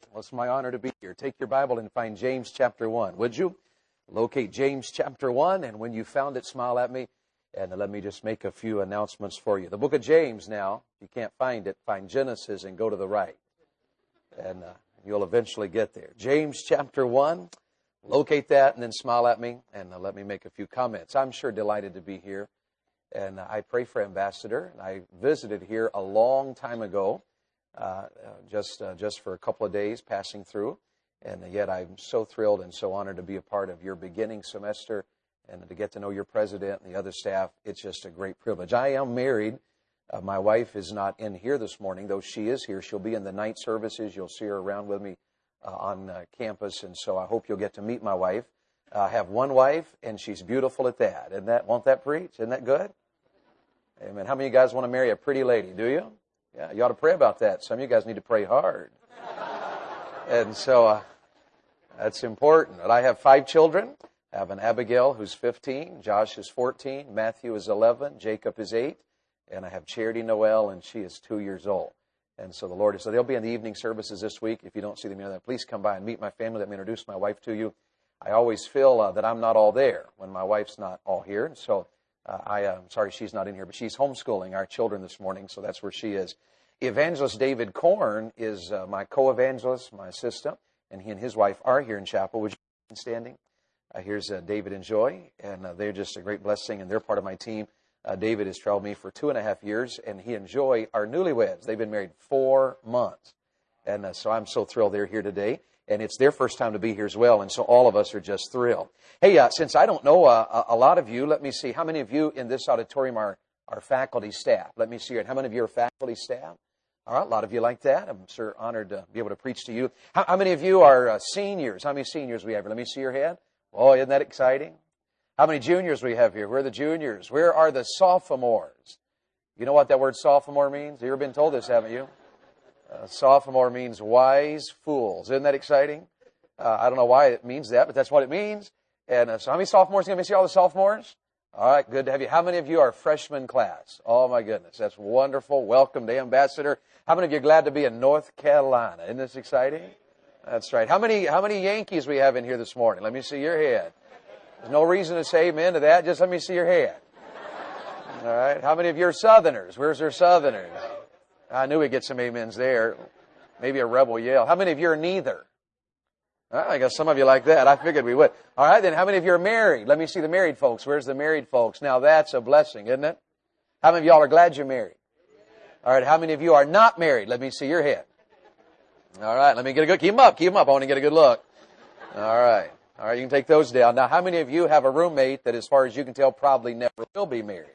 Well, it's my honor to be here. Take your Bible and find James chapter 1, would you? Locate James chapter 1, and when you found it, smile at me, and let me just make a few announcements for you. The book of James now, if you can't find it, find Genesis and go to the right, and you'll eventually get there. James chapter 1, locate that, and then smile at me, and let me make a few comments. I'm sure delighted to be here, and I pray for Ambassador. I visited here a long time ago. Just for a couple of days passing through, and yet I'm so thrilled and so honored to be a part of your beginning semester and to get to know your president and the other staff. It's just a great privilege. I am married. My wife is not in here this morning, though she is here. She'll be in the night services. You'll see her around with me on campus, and so I hope you'll get to meet my wife. I have one wife, and she's beautiful at that. Won't that preach? Isn't that good? Amen. How many of you guys want to marry a pretty lady? Do you? Yeah, you ought to pray about that. Some of you guys need to pray hard. And so that's important. But I have 5 children. I have an Abigail who's 15, Josh is 14, Matthew is 11, Jacob is 8, and I have Charity Noel, and she is 2 years old. And so the Lord is, so they'll be in the evening services this week. If you don't see them, please come by and meet my family. Let me introduce my wife to you. I always feel that I'm not all there when my wife's not all here. And so I'm sorry she's not in here, but she's homeschooling our children this morning, so that's where she is. Evangelist David Korn is my co-evangelist, my assistant, and he and his wife are here in chapel. Would you mind standing? Here's David and Joy, and they're just a great blessing, and they're part of my team. David has traveled me for 2.5 years, and he and Joy are newlyweds. They've been married 4 months, and so I'm so thrilled they're here today. And it's their first time to be here as well, and so all of us are just thrilled. Hey, since I don't know a lot of you, let me see. How many of you in this auditorium are faculty staff? Let me see here. How many of you are faculty staff? All right, a lot of you like that. I'm sure honored to be able to preach to you. How many of you are seniors? How many seniors we have here? Let me see your hand. Oh, isn't that exciting? How many juniors we have here? Where are the juniors? Where are the sophomores? You know what that word sophomore means? You've ever been told this, haven't you? Sophomore means wise fools. Isn't that exciting? I don't know why it means that, but that's what it means. And so how many sophomores? Can we see all the sophomores? All right, good to have you. How many of you are freshman class? Oh, my goodness. That's wonderful. Welcome to Ambassador. How many of you are glad to be in North Carolina? Isn't this exciting? That's right. How many Yankees we have in here this morning? Let me see your head. There's no reason to say amen to that. Just let me see your head. All right. How many of you are Southerners? Where's our Southerners? I knew we'd get some amens there. Maybe a rebel yell. How many of you are neither? I guess some of you like that. I figured we would. All right, then how many of you are married? Let me see the married folks. Where's the married folks? Now that's a blessing, isn't it? How many of y'all are glad you're married? All right, how many of you are not married? Let me see your head. All right, let me get a good, keep them up. I want to get a good look. All right, you can take those down. Now, how many of you have a roommate that, as far as you can tell, probably never will be married?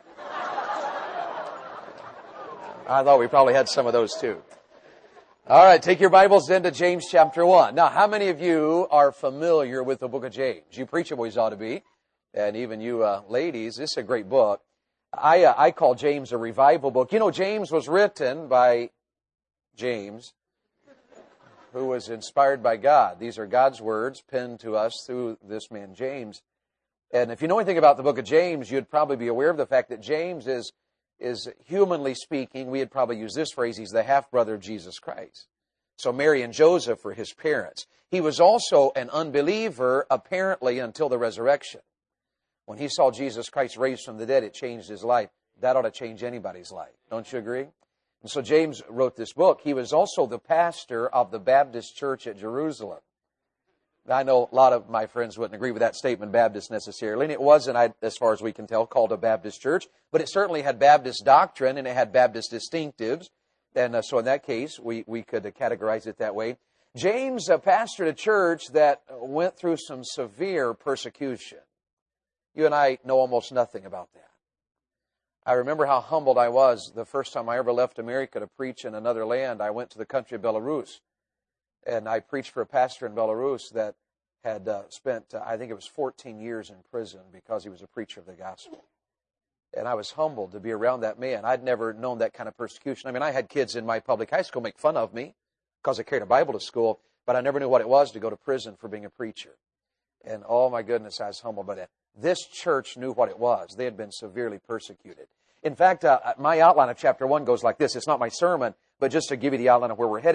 I thought we probably had some of those too. All right, take your Bibles then to James chapter 1. Now, how many of you are familiar with the book of James? You preacher boys ought to be, and even you ladies. This is a great book. I call James a revival book. You know, James was written by James, who was inspired by God. These are God's words penned to us through this man, James. And if you know anything about the book of James, you'd probably be aware of the fact that James is humanly speaking, we'd probably use this phrase, he's the half-brother of Jesus Christ. So Mary and Joseph were his parents. He was also an unbeliever, apparently, until the resurrection. When he saw Jesus Christ raised from the dead, it changed his life. That ought to change anybody's life. Don't you agree? And so James wrote this book. He was also the pastor of the Baptist church at Jerusalem. I know a lot of my friends wouldn't agree with that statement, Baptist necessarily, and it wasn't, as far as we can tell, called a Baptist church, but it certainly had Baptist doctrine and it had Baptist distinctives, and so in that case, we could categorize it that way. James pastored a church that went through some severe persecution. You and I know almost nothing about that. I remember how humbled I was the first time I ever left America to preach in another land. I went to the country of Belarus. And I preached for a pastor in Belarus that had spent, I think it was 14 years in prison because he was a preacher of the gospel. And I was humbled to be around that man. I'd never known that kind of persecution. I mean, I had kids in my public high school make fun of me because I carried a Bible to school, but I never knew what it was to go to prison for being a preacher. And oh my goodness, I was humbled by that. This church knew what it was. They had been severely persecuted. In fact, my outline of chapter 1 goes like this. It's not my sermon, but just to give you the outline of where we're headed.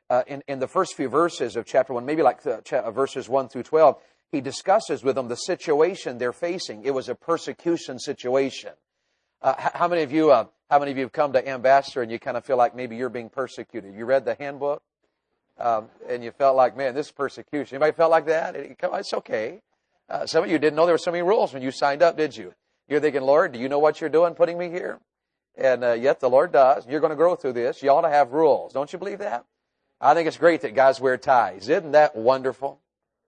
in the first few verses of chapter 1, maybe like verses 1 through 12, he discusses with them the situation they're facing. It was a persecution situation. How many of you have come to Ambassador and you kind of feel like maybe you're being persecuted? You read the handbook and you felt like, man, this is persecution. Anybody felt like that? It's okay. Some of you didn't know there were so many rules when you signed up, did you? You're thinking, Lord, do you know what you're doing putting me here? And yet the Lord does. You're going to grow through this. You ought to have rules. Don't you believe that? I think it's great that guys wear ties. Isn't that wonderful?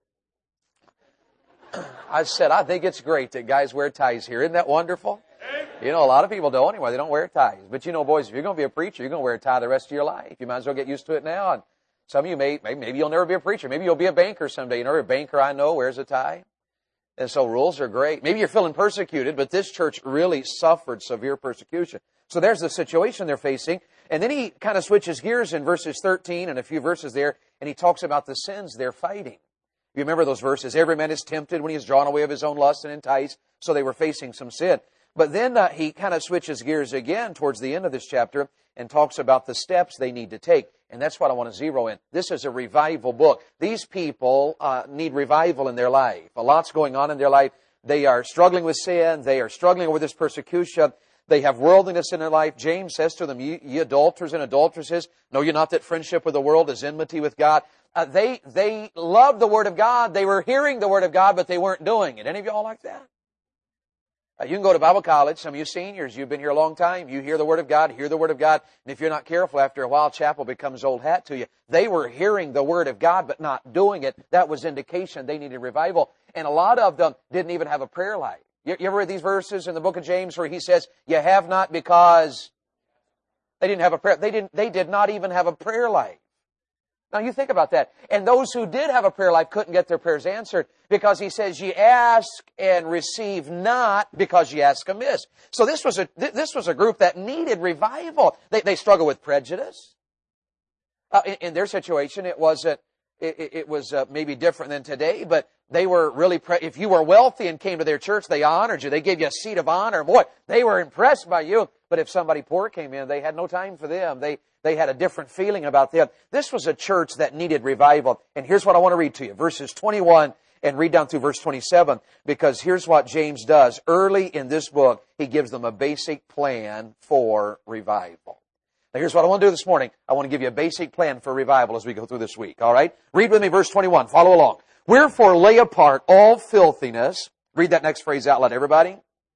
I said, I think it's great that guys wear ties here. Isn't that wonderful? You know, a lot of people don't anyway. They don't wear ties. But you know, boys, if you're going to be a preacher, you're going to wear a tie the rest of your life. You might as well get used to it now. And some of you maybe you'll never be a preacher. Maybe you'll be a banker someday. You know, every banker I know wears a tie. And so rules are great. Maybe you're feeling persecuted, but this church really suffered severe persecution. So there's the situation they're facing. And then he kind of switches gears in verses 13 and a few verses there, and he talks about the sins they're fighting. You remember those verses? Every man is tempted when he is drawn away of his own lust and enticed. So they were facing some sin. But then he kind of switches gears again towards the end of this chapter and talks about the steps they need to take. And that's what I want to zero in. This is a revival book. These people need revival in their life. A lot's going on in their life. They are struggling with sin. They are struggling with this persecution. They have worldliness in their life. James says to them, ye adulterers and adulteresses, know you not that friendship with the world is enmity with God? They loved the Word of God. They were hearing the Word of God, but they weren't doing it. Any of y'all like that? You can go to Bible college. Some of you seniors, you've been here a long time. You hear the Word of God, hear the Word of God. And if you're not careful, after a while, chapel becomes old hat to you. They were hearing the Word of God, but not doing it. That was indication they needed revival. And a lot of them didn't even have a prayer life. You ever read these verses in the book of James where he says, you have not because they didn't have a prayer. They did not even have a prayer life. Now you think about that. And those who did have a prayer life couldn't get their prayers answered because he says, ye ask and receive not because ye ask amiss. So this was a group that needed revival. They struggled with prejudice. In their situation, it was maybe different than today, but they were really, if you were wealthy and came to their church, they honored you. They gave you a seat of honor. Boy, they were impressed by you. But if somebody poor came in, they had no time for them. They had a different feeling about them. This was a church that needed revival. And here's what I want to read to you. Verses 21 and read down through verse 27. Because here's what James does. Early in this book, he gives them a basic plan for revival. Now here's what I want to do this morning. I want to give you a basic plan for revival as we go through this week. All right? Read with me verse 21. Follow along. Wherefore lay apart all filthiness. Read that next phrase out loud, everybody.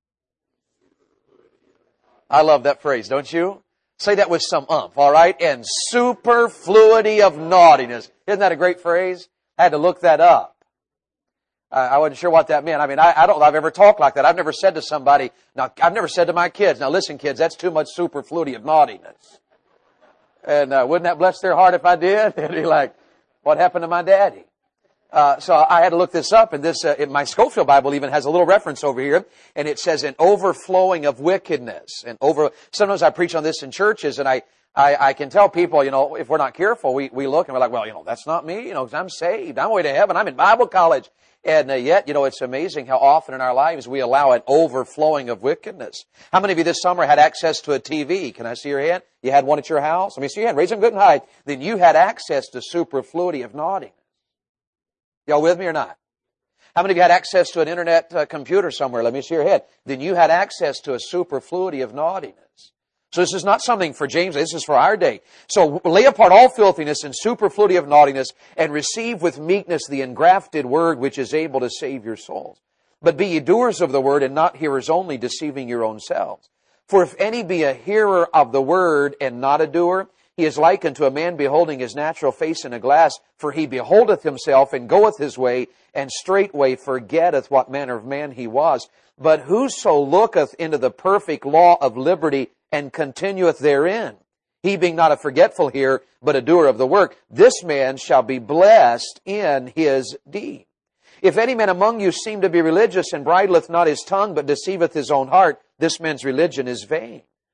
I love that phrase, don't you? Say that with some umph, all right? And superfluity of naughtiness. Isn't that a great phrase? I had to look that up. I wasn't sure what that meant. I mean, I don't know if I've ever talked like that. I've never said to somebody, now, I've never said to my kids, now listen, kids, that's too much superfluity of naughtiness. And wouldn't that bless their heart if I did? They'd be like, what happened to my daddy? So I had to look this up, and this, in my Scofield Bible even has a little reference over here, and it says an overflowing of wickedness. Sometimes I preach on this in churches, and I can tell people, you know, if we're not careful, we look and we're like, well, you know, that's not me, you know, 'cause I'm saved. I'm way to heaven. I'm in Bible college. And yet, you know, it's amazing how often in our lives we allow an overflowing of wickedness. How many of you this summer had access to a TV? Can I see your hand? You had one at your house? Let me see your hand. Raise them good and high. Then you had access to superfluity of naughtiness. Y'all with me or not? How many of you had access to an internet computer somewhere? Let me see your head. Then you had access to a superfluity of naughtiness. So this is not something for James. This is for our day. So lay apart all filthiness and superfluity of naughtiness and receive with meekness the engrafted word which is able to save your souls. But be ye doers of the word and not hearers only, deceiving your own selves. For if any be a hearer of the word and not a doer, he is like unto a man beholding his natural face in a glass. For he beholdeth himself and goeth his way, and straightway forgetteth what manner of man he was. But whoso looketh into the perfect law of liberty and continueth therein, he being not a forgetful hearer, but a doer of the work, this man shall be blessed in his deed. If any man among you seem to be religious and bridleth not his tongue, but deceiveth his own heart, this man's religion is vain.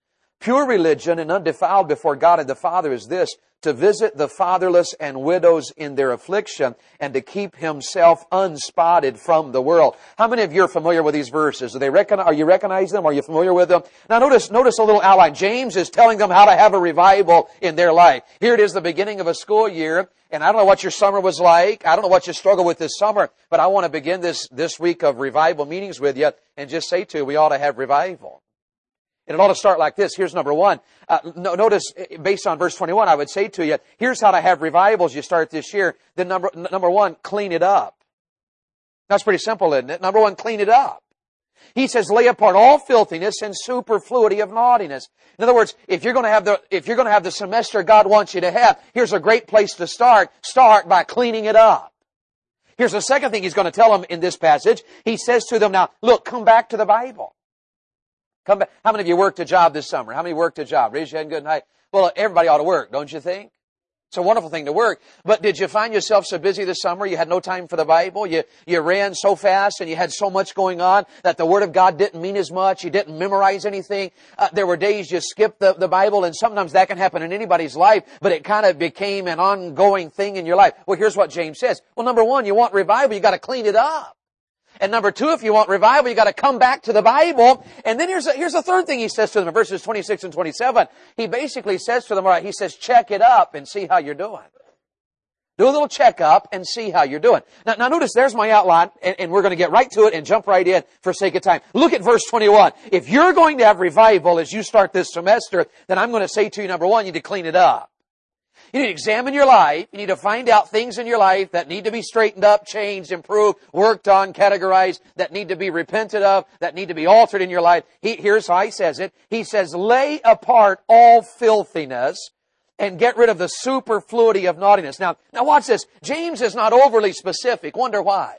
Pure religion and undefiled before God and the Father is this, to visit the fatherless and widows in their affliction and to keep himself unspotted from the world. How many of you are familiar with these verses? Are you recognizing them? Are you familiar with them? Now notice a little outline. James is telling them how to have a revival in their life. Here it is, the beginning of a school year, and I don't know what your summer was like. I don't know what you struggled with this summer, but I want to begin this week of revival meetings with you and just say to you, we ought to have revival. And it ought to start like this. Here's number one. Notice, based on verse 21, I would say to you, here's how to have revivals you start this year. Then number one, clean it up. That's pretty simple, isn't it? Number one, clean it up. He says, lay apart all filthiness and superfluity of naughtiness. In other words, if you're going to have the semester God wants you to have, here's a great place to start. Start by cleaning it up. Here's the second thing he's going to tell them in this passage. He says to them, now, look, come back to the Bible. Come back. How many of you worked a job this summer? How many worked a job? Raise your hand good night. Well, everybody ought to work, don't you think? It's a wonderful thing to work. But did you find yourself so busy this summer you had no time for the Bible? You ran so fast and you had so much going on that the Word of God didn't mean as much. You didn't memorize anything. There were days you skipped the Bible, and sometimes that can happen in anybody's life, but it kind of became an ongoing thing in your life. Well, here's what James says. Well, number one, you want revival, you got to clean it up. And number two, if you want revival, you got to come back to the Bible. And then here's a third thing he says to them in verses 26 and 27. He basically says to them, all right, he says, check it up and see how you're doing. Do a little checkup and see how you're doing. Now notice there's my outline, and we're going to get right to it and jump right in for sake of time. Look at verse 21. If you're going to have revival as you start this semester, then I'm going to say to you, number one, you need to clean it up. You need to examine your life. You need to find out things in your life that need to be straightened up, changed, improved, worked on, categorized, that need to be repented of, that need to be altered in your life. Here's how he says it. He says, lay apart all filthiness and get rid of the superfluity of naughtiness. Now watch this. James is not overly specific. Wonder why.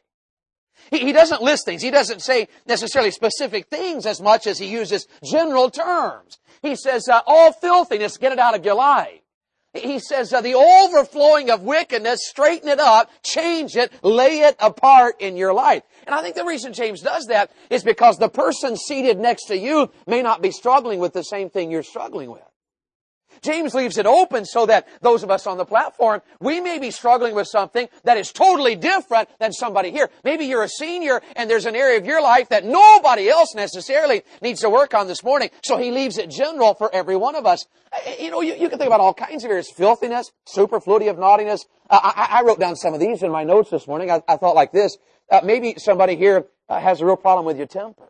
He doesn't list things. He doesn't say necessarily specific things as much as he uses general terms. He says, all filthiness, get it out of your life. He says, the overflowing of wickedness, straighten it up, change it, lay it apart in your life. And I think the reason James does that is because the person seated next to you may not be struggling with the same thing you're struggling with. James leaves it open so that those of us on the platform, we may be struggling with something that is totally different than somebody here. Maybe you're a senior and there's an area of your life that nobody else necessarily needs to work on this morning. So he leaves it general for every one of us. You can think about all kinds of areas. Filthiness, superfluity of naughtiness. I wrote down some of these in my notes this morning. I thought like this. Maybe somebody here has a real problem with your temper.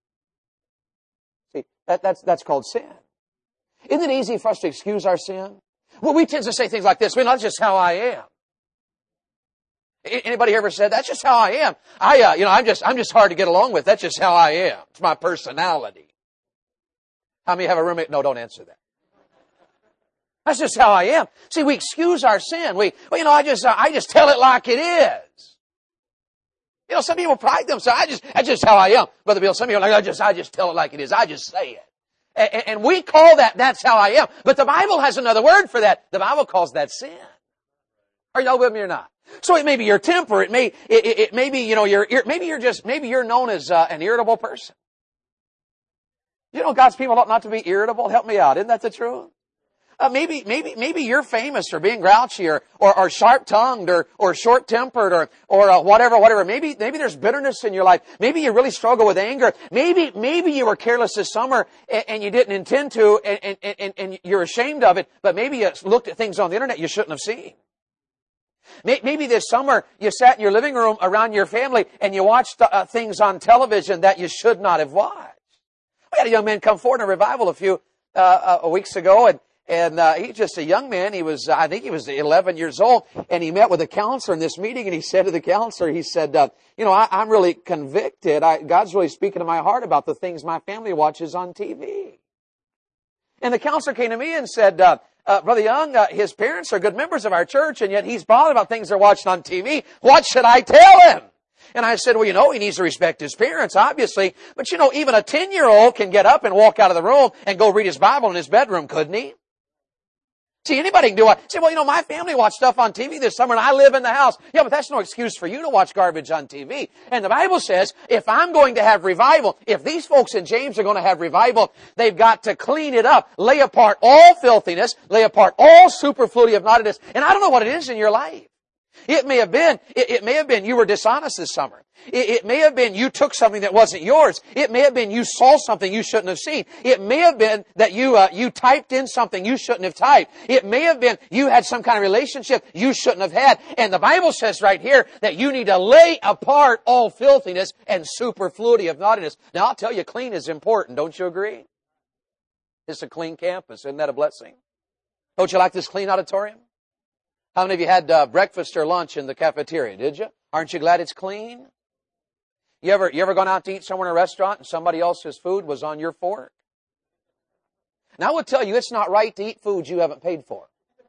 See, that's called sin. Isn't it easy for us to excuse our sin? Well, we tend to say things like this. Well, that's just how I am. Anybody ever said, that's just how I am? I'm just hard to get along with. That's just how I am. It's my personality. How many have a roommate? No, don't answer that. That's just how I am. See, we excuse our sin. I just tell it like it is. Some people pride themselves. That's just how I am. Brother Bill, some people are like, I just tell it like it is. I just say it. And we call that's how I am. But the Bible has another word for that. The Bible calls that sin. Are y'all with me or not? So it may be your temper. It may be, maybe you're known as an irritable person. God's people ought not to be irritable. Help me out. Isn't that the truth? Maybe you're famous for being grouchy or sharp-tongued or short-tempered or whatever. Maybe there's bitterness in your life. Maybe you really struggle with anger. Maybe you were careless this summer and you didn't intend to and you're ashamed of it, but maybe you looked at things on the internet you shouldn't have seen. Maybe this summer you sat in your living room around your family and you watched things on television that you should not have watched. We had a young man come forward in a revival a few weeks ago, and he's just a young man. I think he was 11 years old, and he met with a counselor in this meeting, and he said to the counselor, he said, I'm really convicted. God's really speaking to my heart about the things my family watches on TV. And the counselor came to me and said, Brother Young, his parents are good members of our church, and yet he's bothered about things they're watching on TV. What should I tell him? And I said, well, he needs to respect his parents, obviously. But, even a 10-year-old can get up and walk out of the room and go read his Bible in his bedroom, couldn't he? See, anybody can do it. Say, well, my family watched stuff on TV this summer and I live in the house. Yeah, but that's no excuse for you to watch garbage on TV. And the Bible says, if I'm going to have revival, if these folks in James are going to have revival, they've got to clean it up, lay apart all filthiness, lay apart all superfluity of naughtiness. And I don't know what it is in your life. It may have been you were dishonest this summer. It may have been you took something that wasn't yours. It may have been you saw something you shouldn't have seen. It may have been that you typed in something you shouldn't have typed. It may have been you had some kind of relationship you shouldn't have had. And the Bible says right here that you need to lay apart all filthiness and superfluity of naughtiness. Now I'll tell you, clean is important. Don't you agree? It's a clean campus. Isn't that a blessing? Don't you like this clean auditorium? How many of you had breakfast or lunch in the cafeteria? Did you? Aren't you glad it's clean? You ever gone out to eat somewhere in a restaurant and somebody else's food was on your fork? Now I will tell you, it's not right to eat food you haven't paid for.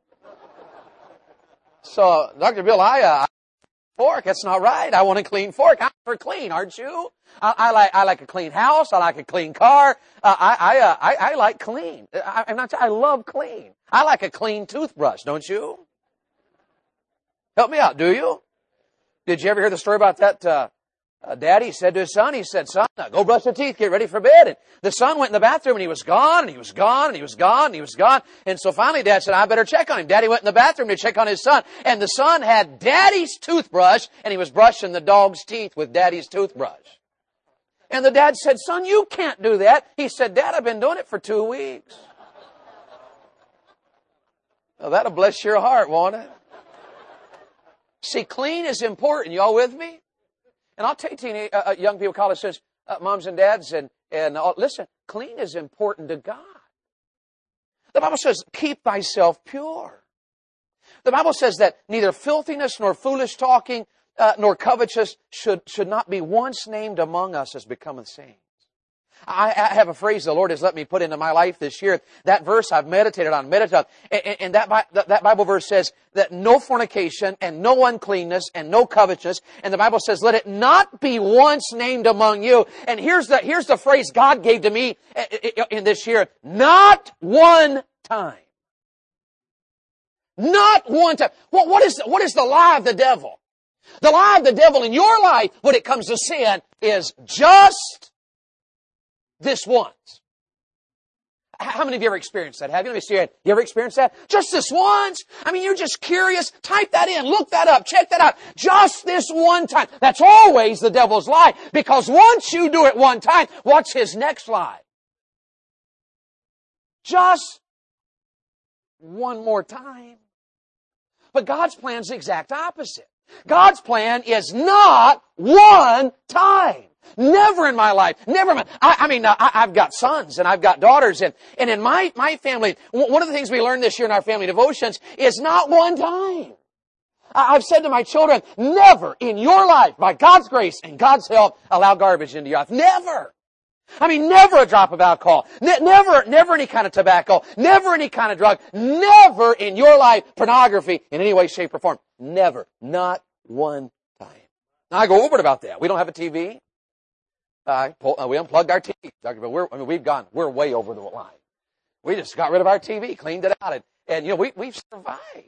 So, Dr. Bill, fork, that's not right. I want a clean fork. I'm for clean, aren't you? I like a clean house. I like a clean car. I like clean. I love clean. I like a clean toothbrush, don't you? Help me out, do you? Did you ever hear the story about that daddy said to his son, he said, son, go brush your teeth, get ready for bed. And the son went in the bathroom and he was gone, and he was gone, and he was gone, and he was gone. And so finally dad said, I better check on him. Daddy went in the bathroom to check on his son. And the son had daddy's toothbrush, and he was brushing the dog's teeth with daddy's toothbrush. And the dad said, son, you can't do that. He said, Dad, I've been doing it for 2 weeks. Well, that'll bless your heart, won't it? See, clean is important. You all with me? And I'll tell you, young people, college students, moms and dads, and listen, clean is important to God. The Bible says, keep thyself pure. The Bible says that neither filthiness nor foolish talking nor covetousness should not be once named among us as becometh saints. I have a phrase the Lord has let me put into my life this year. That verse I've meditated on. And that Bible verse says that no fornication and no uncleanness and no covetousness. And the Bible says, let it not be once named among you. And here's the phrase God gave to me in this year. Not one time. Not one time. What is the lie of the devil? The lie of the devil in your life when it comes to sin is just this once. How many of you ever experienced that? Have you? Let me see your hand. You ever experienced that? Just this once? I mean, you're just curious. Type that in. Look that up. Check that out. Just this one time. That's always the devil's lie. Because once you do it one time, what's his next lie? Just one more time. But God's plan is the exact opposite. God's plan is not one time. Never in my life. Never in my, I've got sons and I've got daughters and in my family, one of the things we learned this year in our family devotions is not one time. I've said to my children, never in your life, by God's grace and God's help, allow garbage into your life. Never. I mean, never a drop of alcohol. Never any kind of tobacco. Never any kind of drug. Never in your life pornography in any way, shape, or form. Never. Not one time. Now, I go over it about that. We don't have a TV. We unplugged our TV. We're way over the line. We just got rid of our TV, cleaned it out, and we've survived.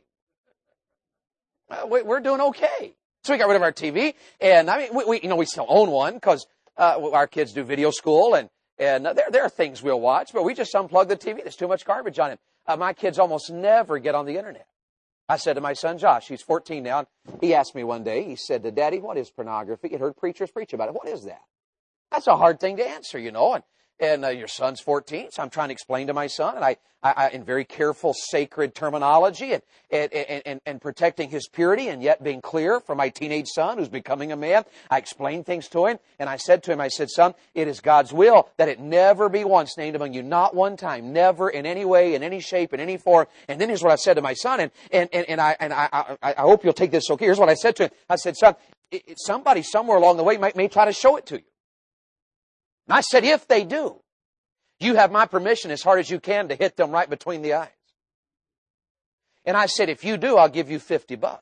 We're doing okay. So we got rid of our TV, and I mean, we still own one because our kids do video school, and there are things we'll watch, but we just unplug the TV. There's too much garbage on it. My kids almost never get on the internet. I said to my son Josh, he's 14 now, and he asked me one day, he said, Daddy, what is pornography? He heard preachers preach about it. What is that? That's a hard thing to answer, and your son's 14, so I'm trying to explain to my son, and I in very careful, sacred terminology, and protecting his purity, and yet being clear for my teenage son who's becoming a man. I explained things to him, and I said to him, son, it is God's will that it never be once named among you, not one time, never in any way, in any shape, in any form. And then here's what I said to my son, and I hope you'll take this okay. Here's what I said to him. I said, son, somebody somewhere along the way may try to show it to you. And I said, if they do, you have my permission as hard as you can to hit them right between the eyes. And I said, if you do, I'll give you $50.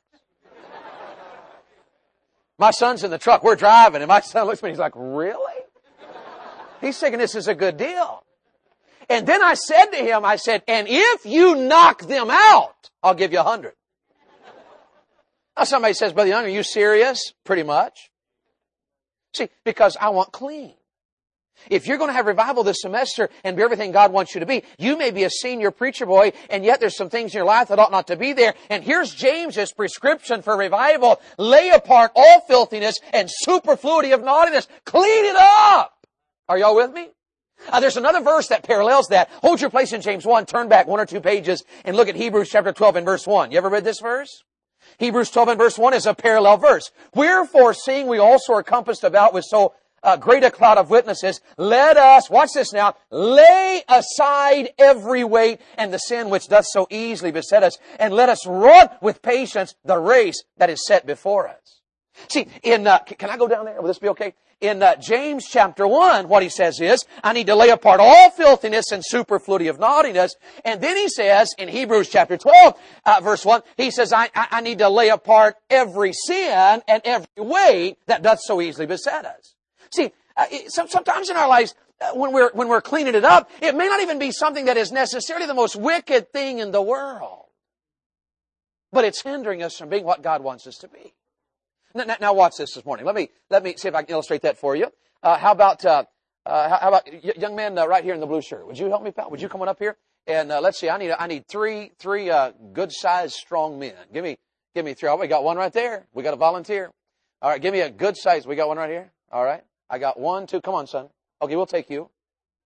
My son's in the truck. We're driving. And my son looks at me. He's like, really? He's thinking this is a good deal. And then I said to him, I said, and if you knock them out, I'll give you 100. Now somebody says, Brother Young, are you serious? Pretty much. See, because I want clean. If you're going to have revival this semester and be everything God wants you to be, you may be a senior preacher boy, and yet there's some things in your life that ought not to be there. And here's James's prescription for revival. Lay apart all filthiness and superfluity of naughtiness. Clean it up. Are y'all with me? There's another verse that parallels that. Hold your place in James 1. Turn back 1 or 2 pages and look at Hebrews chapter 12 and verse 1. You ever read this verse? Hebrews 12 and verse 1 is a parallel verse. Wherefore, seeing we also are compassed about with so great a cloud of witnesses, let us, watch this now, lay aside every weight and the sin which doth so easily beset us, and let us run with patience the race that is set before us. See, can I go down there? Will this be okay? In James chapter 1, what he says is, I need to lay apart all filthiness and superfluity of naughtiness. And then he says, in Hebrews chapter 12, verse 1, he says, I need to lay apart every sin and every weight that doth so easily beset us. See, sometimes in our lives, when we're cleaning it up, it may not even be something that is necessarily the most wicked thing in the world. But it's hindering us from being what God wants us to be. Now watch this morning. Let me see if I can illustrate that for you. How about young man right here in the blue shirt? Would you help me, pal? Would you come on up here? And let's see. I need three good sized strong men. Give me three. Oh, we got one right there. We got a volunteer. All right. Give me a good size. We got one right here. All right. I got 1, 2. Come on, son. Okay, we'll take you.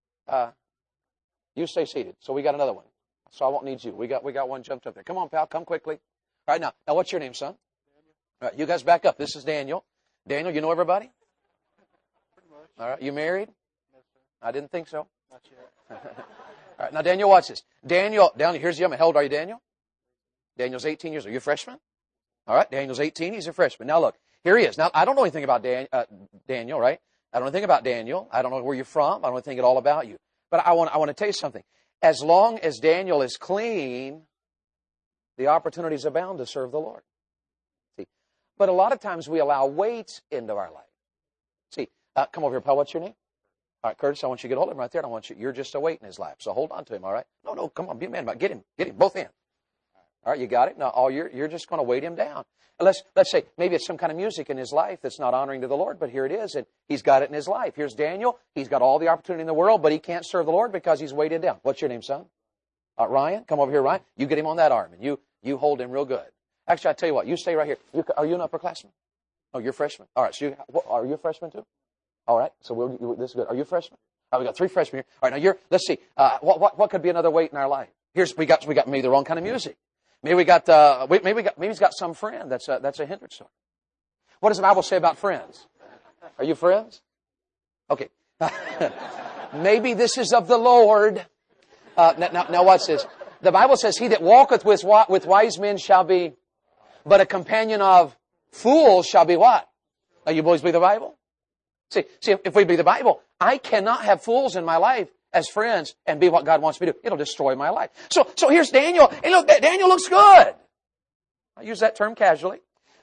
You stay seated. So we got another one. So I won't need you. We got one jumped up there. Come on, pal. Come quickly. All right, now what's your name, son? All right, you guys back up. This is Daniel. Daniel, you know everybody? Pretty much. All right, you married? Yes, sir. I didn't think so. Not yet. All right, now Daniel, watch this. Daniel, here's the young man. How old are you, Daniel? Daniel's 18 years old. Are you a freshman? All right, Daniel's 18. He's a freshman. Now look, here he is. Now, I don't know anything about Daniel, right? I don't know anything about Daniel. I don't know where you're from. I don't know anything at all about you. But I want to tell you something. As long as Daniel is clean, the opportunities abound to serve the Lord. See, but a lot of times we allow weights into our life. See, come over here, pal. What's your name? All right, Curtis, I want you to get hold of him right there. I want you. You're just a weight in his life, so hold on to him. All right? No, come on, be a man. Get him, both hands. All right, you got it. Now, you're just going to weight him down. Let's say maybe it's some kind of music in his life that's not honoring to the Lord, but here it is, and he's got it in his life. Here's Daniel. He's got all the opportunity in the world, but he can't serve the Lord because he's weighted down. What's your name, son? Ryan. Come over here, Ryan. You get him on that arm, and you hold him real good. Actually, I tell you what. You stay right here. Are you an upperclassman? Oh, you're a freshman. All right. So are you a freshman too? All right. So this is good. Are you a freshman? All right, we got 3 freshmen here. All right. Now let's see. What could be another weight in our life? We got maybe the wrong kind of music. Maybe he's got some friend that's a hindrance to him. What does the Bible say about friends? Are you friends? Okay. Maybe this is of the Lord. Now watch this. The Bible says, "He that walketh with wise men shall be, but a companion of fools shall be what?" Now you boys believe the Bible? See, if we believe the Bible, I cannot have fools in my life as friends and be what God wants me to do. It'll destroy my life. So here's Daniel. And look, Daniel looks good. I use that term casually.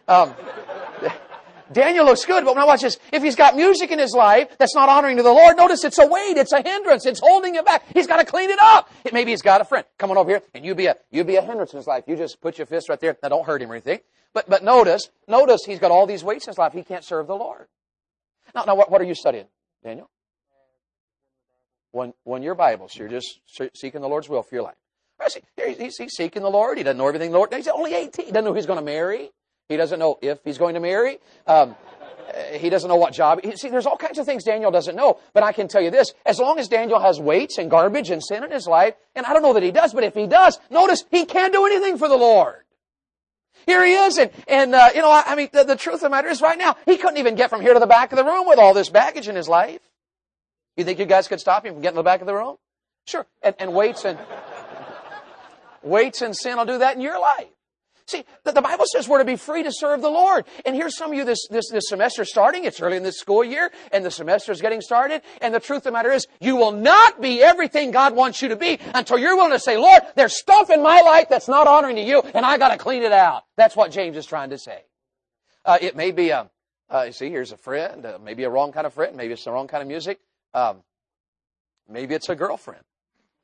Daniel looks good, but now watch this. If he's got music in his life that's not honoring to the Lord, notice it's a weight, it's a hindrance, it's holding him back. He's got to clean it up. Maybe he's got a friend. Come on over here, and you be a hindrance in his life. You just put your fist right there. Now don't hurt him or anything. But notice he's got all these weights in his life. He can't serve the Lord. Now what are you studying, Daniel? 1 year Bible. So you're just seeking the Lord's will for your life. He's seeking the Lord. He doesn't know everything the Lord. He's only 18. He doesn't know who he's going to marry. He doesn't know if he's going to marry. He doesn't know what job. See, there's all kinds of things Daniel doesn't know. But I can tell you this. As long as Daniel has weights and garbage and sin in his life, and I don't know that he does, but if he does, notice he can't do anything for the Lord. Here he is, and the truth of the matter is right now, he couldn't even get from here to the back of the room with all this baggage in his life. You think you guys could stop him from getting to the back of the room? Sure. And weights and sin will do that in your life. See, the Bible says we're to be free to serve the Lord. And here's some of you this semester starting. It's early in this school year, and the semester is getting started. And the truth of the matter is, you will not be everything God wants you to be until you're willing to say, Lord, there's stuff in my life that's not honoring to you, and I got to clean it out. That's what James is trying to say. It may be, see, here's a friend, maybe a wrong kind of friend, maybe it's the wrong kind of music. Maybe it's a girlfriend.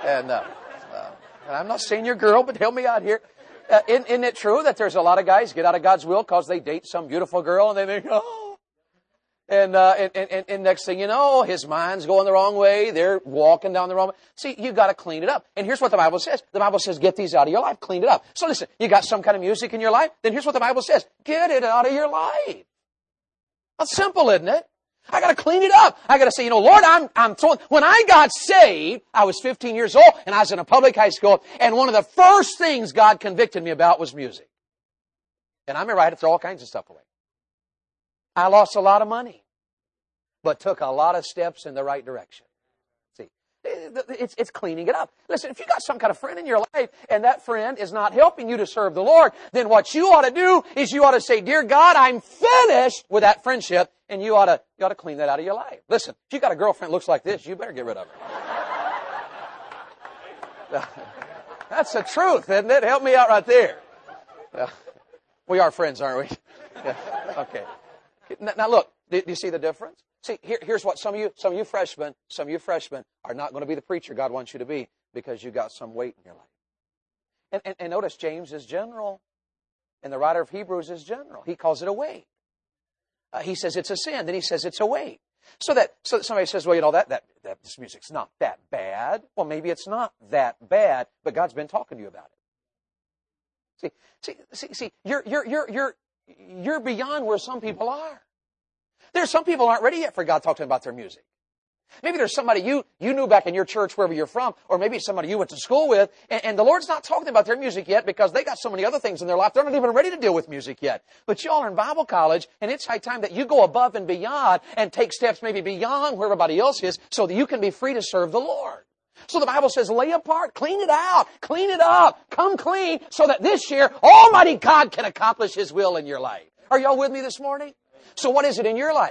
And I'm not saying you're a girl, but help me out here. Isn't it true that there's a lot of guys get out of God's will because they date some beautiful girl and they think, oh. And next thing you know, his mind's going the wrong way. They're walking down the wrong way. See, you got to clean it up. And here's what the Bible says. The Bible says, get these out of your life. Clean it up. So listen, you got some kind of music in your life? Then here's what the Bible says. Get it out of your life. That's simple, isn't it? I got to clean it up. I got to say, Lord, I'm throwing. When I got saved, I was 15 years old and I was in a public high school. And one of the first things God convicted me about was music. And I remember I had to throw all kinds of stuff away. I lost a lot of money, but took a lot of steps in the right direction. See, it's cleaning it up. Listen, if you got some kind of friend in your life and that friend is not helping you to serve the Lord, then what you ought to do is you ought to say, Dear God, I'm finished with that friendship. And you ought to clean that out of your life. Listen, if you got a girlfriend that looks like this, you better get rid of her. That's the truth, isn't it? Help me out right there. We are friends, aren't we? Yeah. Okay. Now look, do you see the difference? See, here's what some of you freshmen are not going to be the preacher God wants you to be because you got some weight in your life. And notice James is general, and the writer of Hebrews is general. He calls it a weight. He says it's a sin. Then he says it's a weight. So somebody says, well, that this music's not that bad. Well, maybe it's not that bad, but God's been talking to you about it. See, you're beyond where some people are. There's some people aren't ready yet for God to talk to them about their music. Maybe there's somebody you knew back in your church, wherever you're from, or maybe somebody you went to school with, and the Lord's not talking about their music yet because they got so many other things in their life. They're not even ready to deal with music yet. But y'all are in Bible college, and it's high time that you go above and beyond and take steps maybe beyond where everybody else is so that you can be free to serve the Lord. So the Bible says, lay apart, clean it out, clean it up, come clean so that this year Almighty God can accomplish His will in your life. Are y'all with me this morning? So what is it in your life?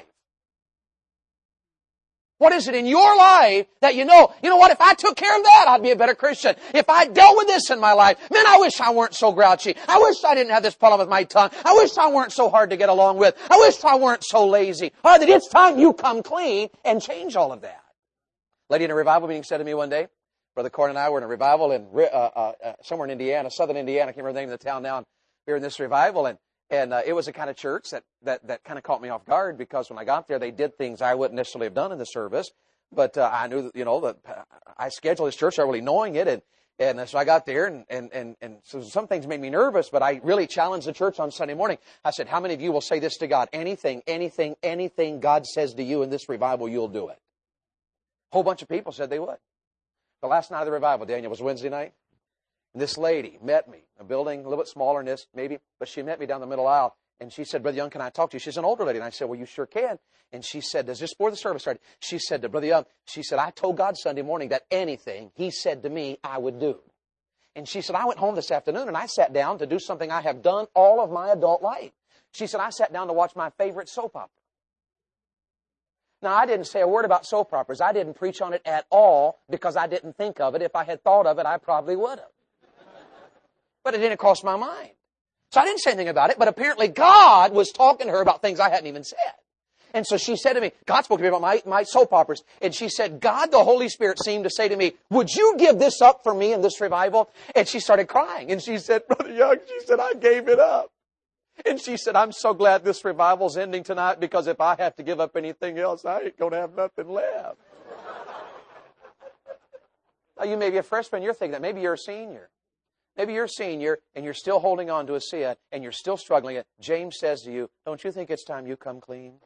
What is it in your life that you know what, if I took care of that, I'd be a better Christian. If I dealt with this in my life, man, I wish I weren't so grouchy. I wish I didn't have this problem with my tongue. I wish I weren't so hard to get along with. I wish I weren't so lazy. All right, that it's time you come clean and change all of that. Lady in a revival meeting said to me one day, Brother Corn and I were in a revival in somewhere in Indiana, southern Indiana. I can't remember the name of the town now. And we were in this revival, and it was a kind of church that kind of caught me off guard because when I got there, they did things I wouldn't necessarily have done in the service. But I knew that, that I scheduled this church, not really knowing it. And so I got there, and so some things made me nervous, but I really challenged the church on Sunday morning. I said, how many of you will say this to God? Anything God says to you in this revival, you'll do it. A whole bunch of people said they would. The last night of the revival, Daniel, was Wednesday night. And this lady met me, a building a little bit smaller than this, maybe, but she met me down the middle aisle. And she said, Brother Young, can I talk to you? She's an older lady. And I said, well, you sure can. And she said, just before the service started, she said to Brother Young, she said, I told God Sunday morning that anything He said to me, I would do. And she said, I went home this afternoon and I sat down to do something I have done all of my adult life. She said, I sat down to watch my favorite soap opera. Now, I didn't say a word about soap operas. I didn't preach on it at all because I didn't think of it. If I had thought of it, I probably would have. But it didn't cross my mind. So I didn't say anything about it, but apparently God was talking to her about things I hadn't even said. And so she said to me, God spoke to me about my soap operas. And she said, God, the Holy Spirit seemed to say to me, would you give this up for me in this revival? And she started crying. And she said, Brother Young, she said, I gave it up. And she said, I'm so glad this revival's ending tonight because if I have to give up anything else, I ain't going to have nothing left. Now, you may be a freshman, you're thinking that. Maybe you're a senior. Maybe you're a senior and you're still holding on to a sin and you're still struggling. James says to you, don't you think it's time you come clean?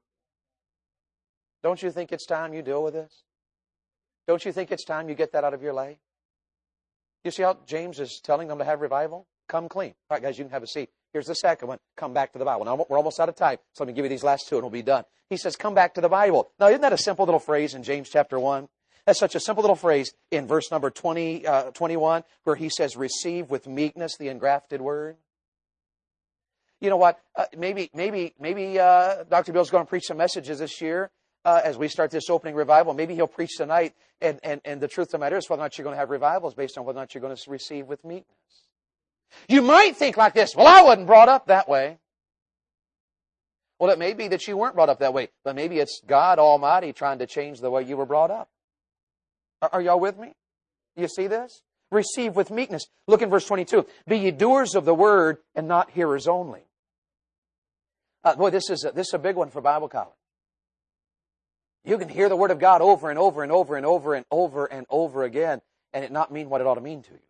Don't you think it's time you deal with this? Don't you think it's time you get that out of your life? You see how James is telling them to have revival? Come clean. All right, guys, you can have a seat. Here's the second one. Come back to the Bible. Now, we're almost out of time, so let me give you these last two and we'll be done. He says, come back to the Bible. Now, isn't that a simple little phrase in James chapter 1? That's such a simple little phrase in verse number 21, where he says, receive with meekness the engrafted word. You know what? Maybe Dr. Bill's going to preach some messages this year as we start this opening revival. Maybe he'll preach tonight, and the truth of the matter is whether or not you're going to have revivals based on whether or not you're going to receive with meekness. You might think like this, well, I wasn't brought up that way. Well, it may be that you weren't brought up that way, but maybe it's God Almighty trying to change the way you were brought up. Are y'all with me? You see this? Receive with meekness. Look in verse 22. Be ye doers of the word and not hearers only. Boy, this is a big one for Bible college. You can hear the Word of God over and over and over and over and over and over again and it not mean what it ought to mean to you.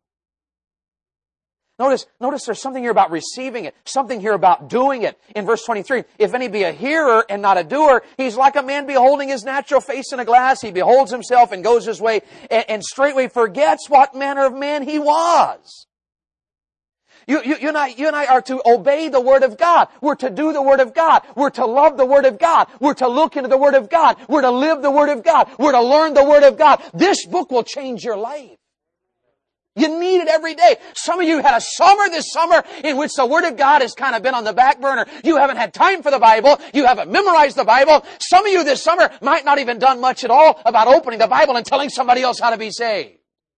Notice there's something here about receiving it, something here about doing it. In verse 23, if any be a hearer and not a doer, he's like a man beholding his natural face in a glass. He beholds himself and goes his way and straightway forgets what manner of man he was. You and I are to obey the Word of God. We're to do the Word of God. We're to love the Word of God. We're to look into the Word of God. We're to live the Word of God. We're to learn the Word of God. This book will change your life. You need it every day. Some of you had a summer this summer in which the Word of God has kind of been on the back burner. You haven't had time for the Bible. You haven't memorized the Bible. Some of you this summer might not even done much at all about opening the Bible and telling somebody else how to be saved.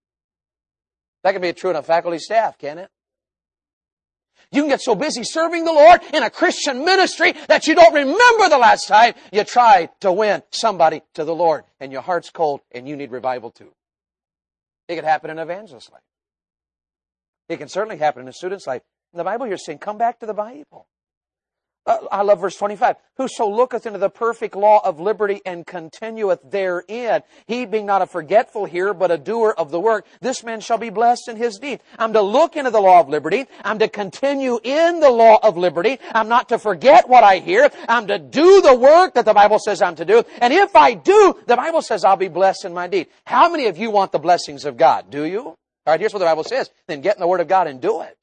That can be true in a faculty staff, can't it? You can get so busy serving the Lord in a Christian ministry that you don't remember the last time you tried to win somebody to the Lord. And your heart's cold and you need revival too. It could happen in an evangelist's life. It can certainly happen in a student's life. In the Bible here is saying, come back to the Bible. I love verse 25. Whoso looketh into the perfect law of liberty and continueth therein, he being not a forgetful hearer, but a doer of the work, this man shall be blessed in his deed. I'm to look into the law of liberty. I'm to continue in the law of liberty. I'm not to forget what I hear. I'm to do the work that the Bible says I'm to do. And if I do, the Bible says I'll be blessed in my deed. How many of you want the blessings of God? Do you? All right, here's what the Bible says. Then get in the Word of God and do it.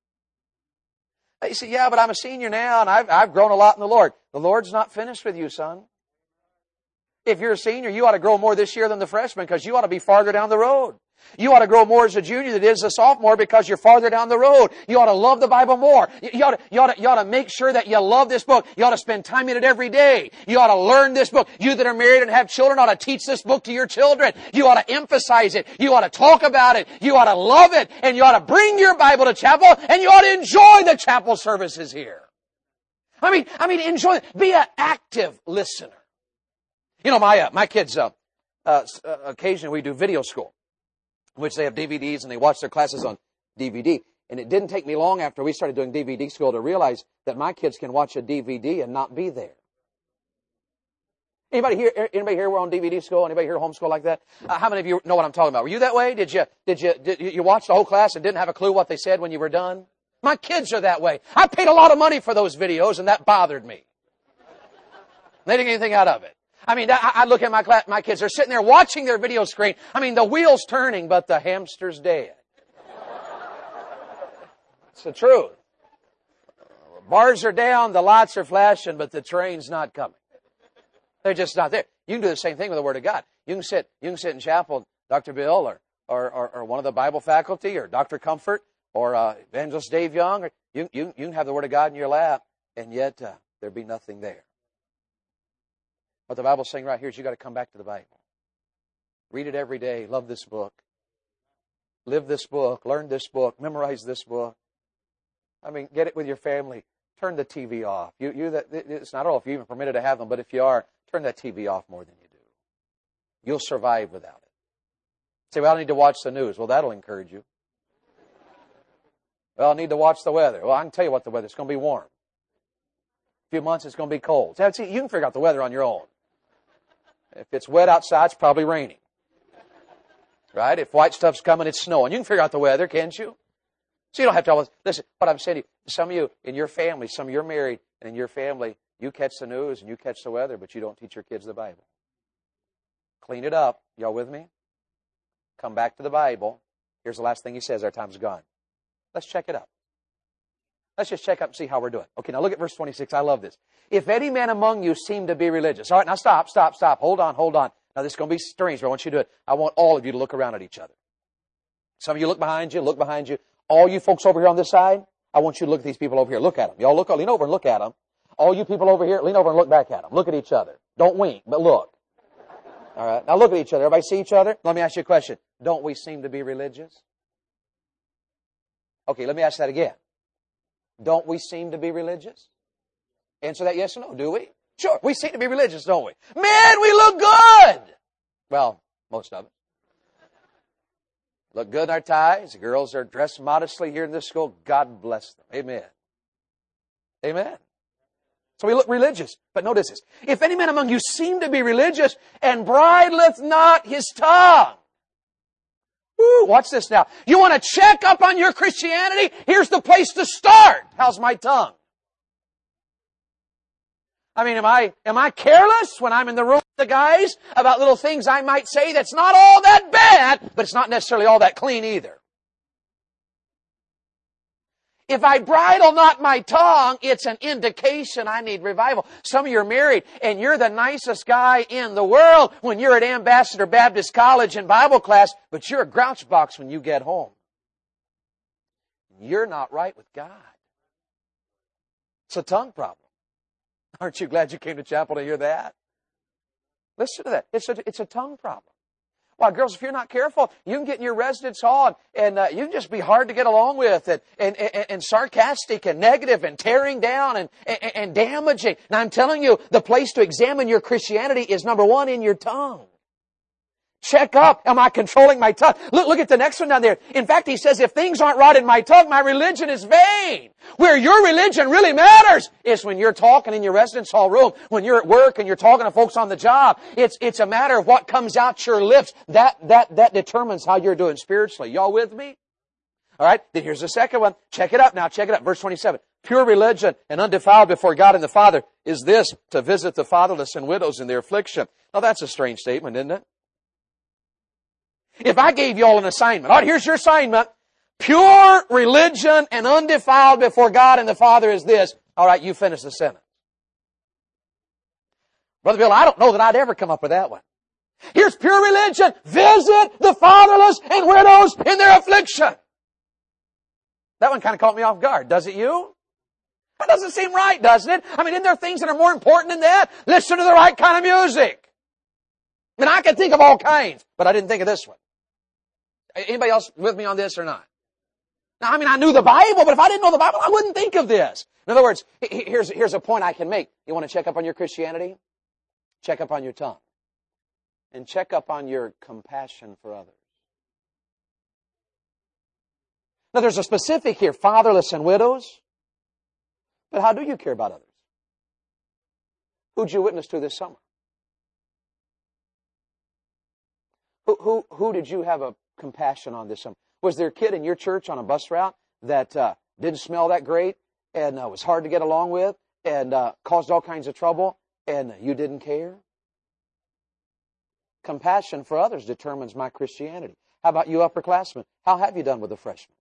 You say, yeah, but I'm a senior now and I've grown a lot in the Lord. The Lord's not finished with you, son. If you're a senior, you ought to grow more this year than the freshman because you ought to be farther down the road. You ought to grow more as a junior than it is a sophomore because you're farther down the road. You ought to love the Bible more. You ought to make sure that you love this book. You ought to spend time in it every day. You ought to learn this book. You that are married and have children ought to teach this book to your children. You ought to emphasize it. You ought to talk about it. You ought to love it. And you ought to bring your Bible to chapel and you ought to enjoy the chapel services here. I mean, enjoy it. Be an active listener. You know, my kids, occasionally we do video school, in which they have DVDs and they watch their classes on DVD. And it didn't take me long after we started doing DVD school to realize that my kids can watch a DVD and not be there. Anybody here were on DVD school? Anybody here homeschool like that? How many of you know what I'm talking about? Were you that way? Did you watch the whole class and didn't have a clue what they said when you were done? My kids are that way. I paid a lot of money for those videos and that bothered me. They didn't get anything out of it. I mean, I look at my kids, they're sitting there watching their video screen. I mean, the wheel's turning, but the hamster's dead. It's the truth. Bars are down, the lights are flashing, but the train's not coming. They're just not there. You can do the same thing with the Word of God. You can sit in chapel, Dr. Bill, or one of the Bible faculty, or Dr. Comfort, or Evangelist Dave Young. Or you can have the Word of God in your lap, and yet there be nothing there. What the Bible's saying right here is you've got to come back to the Bible. Read it every day. Love this book. Live this book. Learn this book. Memorize this book. I mean, get it with your family. Turn the TV off. It's not all if you're even permitted to have them, but if you are, turn that TV off more than you do. You'll survive without it. Say, well, I need to watch the news. Well, that'll encourage you. Well, I need to watch the weather. Well, I can tell you what the weather. It's going to be warm. A few months, it's going to be cold. See, you can figure out the weather on your own. If it's wet outside, it's probably raining. Right? If white stuff's coming, it's snowing. You can figure out the weather, can't you? So you don't have to always... Listen, what I'm saying to you, some of you in your family, some of you are married, and in your family, you catch the news and you catch the weather, but you don't teach your kids the Bible. Clean it up. Y'all with me? Come back to the Bible. Here's the last thing he says. Our time's gone. Let's check it up. Let's just check up and see how we're doing. Okay, now look at verse 26. I love this. If any man among you seem to be religious. All right, now stop. Hold on. Now this is going to be strange, but I want you to do it. I want all of you to look around at each other. Some of you look behind you. All you folks over here on this side, I want you to look at these people over here. Look at them. Y'all lean over and look at them. All you people over here, lean over and look back at them. Look at each other. Don't wink, but look. All right, now look at each other. Everybody see each other? Let me ask you a question. Don't we seem to be religious? Okay, let me ask that again. Don't we seem to be religious? Answer that yes or no, do we? Sure, we seem to be religious, don't we? Man, we look good! Well, most of it. Look good in our ties. The girls are dressed modestly here in this school. God bless them. Amen. Amen. So we look religious. But notice this. If any man among you seem to be religious and bridleth not his tongue. Woo, watch this now. You want to check up on your Christianity? Here's the place to start. How's my tongue? I mean, am I careless when I'm in the room with the guys about little things I might say that's not all that bad, but it's not necessarily all that clean either? If I bridle not my tongue, it's an indication I need revival. Some of you are married and you're the nicest guy in the world when you're at Ambassador Baptist College in Bible class, but you're a grouch box when you get home. You're not right with God. It's a tongue problem. Aren't you glad you came to chapel to hear that? Listen to that. It's a tongue problem. Well, girls, if you're not careful, you can get in your residence hall and you can just be hard to get along with and sarcastic and negative and tearing down and damaging. Now, I'm telling you, the place to examine your Christianity is number one in your tongue. Check up. Am I controlling my tongue? Look at the next one down there. In fact, he says, if things aren't right in my tongue, my religion is vain. Where your religion really matters is when you're talking in your residence hall room, when you're at work and you're talking to folks on the job. It's a matter of what comes out your lips. That determines how you're doing spiritually. Y'all with me? All right. Then here's the second one. Check it up now. Check it up. Verse 27. Pure religion and undefiled before God and the Father is this, to visit the fatherless and widows in their affliction. Now that's a strange statement, isn't it? If I gave you all an assignment, all right, here's your assignment. Pure religion and undefiled before God and the Father is this. All right, you finish the sentence. Brother Bill, I don't know that I'd ever come up with that one. Here's pure religion. Visit the fatherless and widows in their affliction. That one kind of caught me off guard. Does it you? That doesn't seem right, doesn't it? I mean, isn't there things that are more important than that? Listen to the right kind of music. I mean, I can think of all kinds, but I didn't think of this one. Anybody else with me on this or not? Now, I mean, I knew the Bible, but if I didn't know the Bible, I wouldn't think of this. In other words, here's a point I can make. You want to check up on your Christianity? Check up on your tongue. And check up on your compassion for others. Now, there's a specific here, fatherless and widows. But how do you care about others? Who'd you witness to this summer? Who did you have a compassion on this summer? Was there a kid in your church on a bus route that didn't smell that great and was hard to get along with and caused all kinds of trouble and you didn't care? Compassion for others determines my Christianity. How about you upperclassmen? How have you done with the freshmen?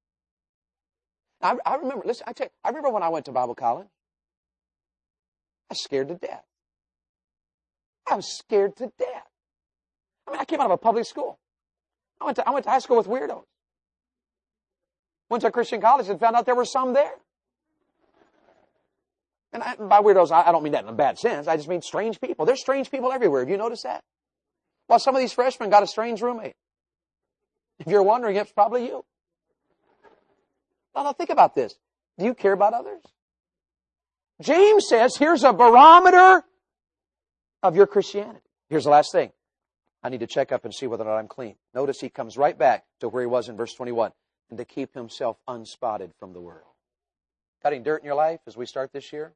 I remember, listen, I tell you, I remember when I went to Bible college, I was scared to death. I was scared to death. I mean, I came out of a public school. I went to high school with weirdos. Went to a Christian college and found out there were some there. And by weirdos, I don't mean that in a bad sense. I just mean strange people. There's strange people everywhere. Have you noticed that? Well, some of these freshmen got a strange roommate. If you're wondering, it's probably you. Now, think about this. Do you care about others? James says, here's a barometer of your Christianity. Here's the last thing. I need to check up and see whether or not I'm clean. Notice he comes right back to where he was in verse 21. And to keep himself unspotted from the world. Got any dirt in your life as we start this year?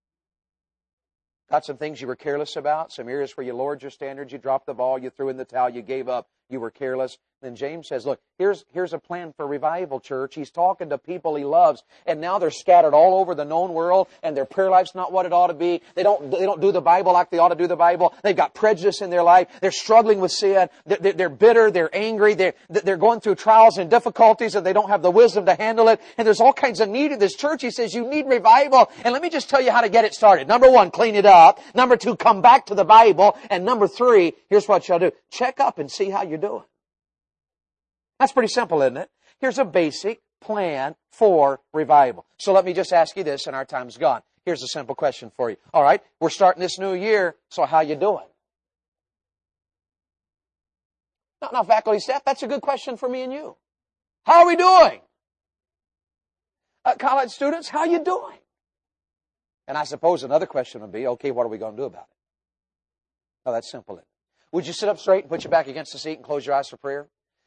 Got some things you were careless about? Some areas where you lowered your standards, you dropped the ball, you threw in the towel, you gave up, you were careless. Then James says, look, here's a plan for revival, church. He's talking to people he loves, and now they're scattered all over the known world, and their prayer life's not what it ought to be. They don't do the Bible like they ought to do the Bible. They've got prejudice in their life. They're struggling with sin. They're bitter. They're angry. They're going through trials and difficulties, and they don't have the wisdom to handle it. And there's all kinds of need in this church. He says, you need revival. And let me just tell you how to get it started. Number one, clean it up. Number two, come back to the Bible. And number three, here's what you'll do. Check up and see how you're doing. That's pretty simple, isn't it? Here's a basic plan for revival. So let me just ask you this, and our time's gone. Here's a simple question for you. All right, we're starting this new year, so how you doing? Now, faculty staff, that's a good question for me and you. How are we doing? College students, how you doing? And I suppose another question would be, okay, what are we going to do about it? Oh, that's simple, isn't it? Would you sit up straight and put your back against the seat and close your eyes for prayer?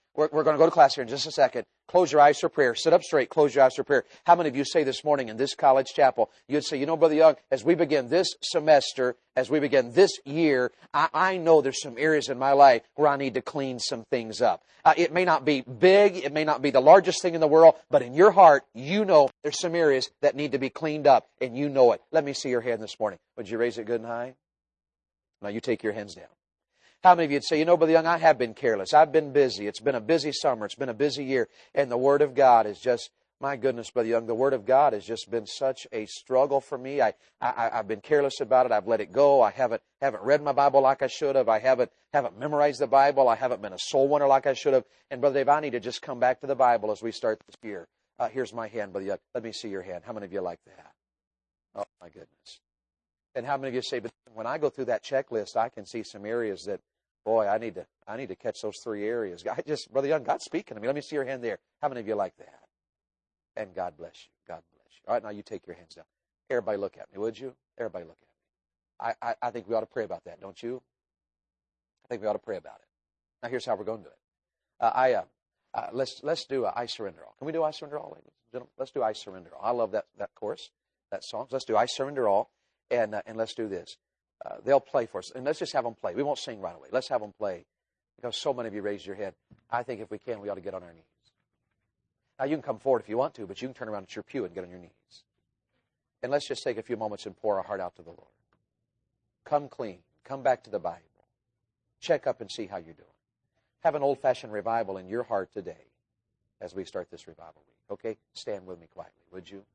We're going to go to class here in just a second. Close your eyes for prayer. Sit up straight. Close your eyes for prayer. How many of you say this morning in this college chapel, you'd say, you know, Brother Young, as we begin this semester, as we begin this year, I know there's some areas in my life where I need to clean some things up. It may not be big. It may not be the largest thing in the world. But in your heart, you know there's some areas that need to be cleaned up. And you know it. Let me see your hand this morning. Would you raise it good and high? Now you take your hands down. How many of you would say, you know, Brother Young, I have been careless. I've been busy. It's been a busy summer. It's been a busy year. And the Word of God is just, my goodness, Brother Young, the Word of God has just been such a struggle for me. I've been careless about it. I've let it go. I haven't read my Bible like I should have. I haven't memorized the Bible. I haven't been a soul winner like I should have. And Brother Dave, I need to just come back to the Bible as we start this year. Here's my hand, Brother Young. Let me see your hand. How many of you like that? Oh, my goodness. And how many of you say, but when I go through that checklist, I can see some areas that, boy, I need to catch those 3 areas. Brother Young, God's speaking to me. Let me see your hand there. How many of you like that? And God bless you. God bless you. All right, now you take your hands down. Everybody look at me, would you? Everybody look at me. I think we ought to pray about that, don't you? I think we ought to pray about it. Now here's how we're going to do it. Let's do I Surrender All. Can we do I Surrender All, ladies and gentlemen? Let's do I Surrender All. I love that chorus, that song. So let's do I Surrender All, and let's do this. They'll play for us. And let's just have them play. We won't sing right away. Let's have them play. Because so many of you raised your head. I think if we can, we ought to get on our knees. Now, you can come forward if you want to, but you can turn around at your pew and get on your knees. And let's just take a few moments and pour our heart out to the Lord. Come clean. Come back to the Bible. Check up and see how you're doing. Have an old-fashioned revival in your heart today as we start this revival week. Okay? Stand with me quietly, would you?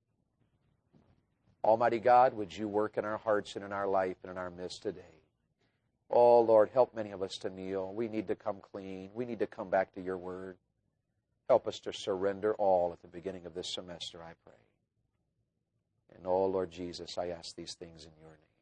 Almighty God, would you work in our hearts and in our life and in our midst today? Oh, Lord, help many of us to kneel. We need to come clean. We need to come back to your word. Help us to surrender all at the beginning of this semester, I pray. And, oh, Lord Jesus, I ask these things in your name.